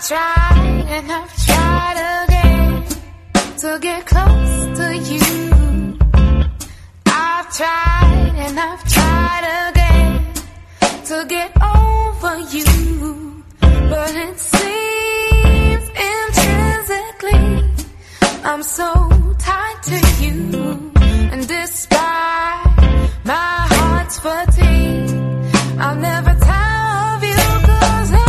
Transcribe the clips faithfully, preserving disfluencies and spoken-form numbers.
tried and I've tried again to get close to you. I've tried and I've tried again to get over you, but it seems intrinsically I'm so tied to you. And despite my heart's fatigue, I'll never tire of you, 'cause I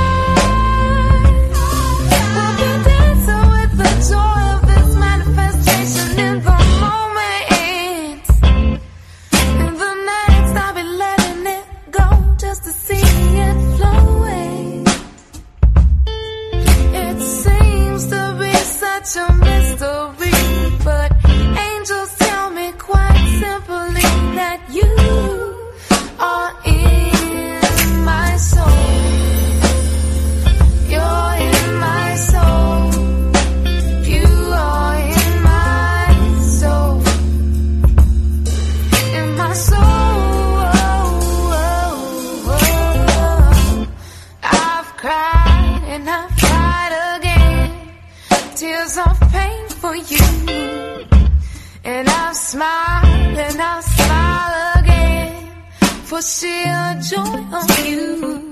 will be dancing with the joy of this manifestation in the moment. In the next I'll be letting it go just to see it flowing. It seems to be such a mystery, but angels tell me quite simply that you are in my soul. You're in my soul. You are in my soul. In my soul. I've cried and I've cried again, tears of pain for you. And I'll smile and I'll smile again for sheer joy of you.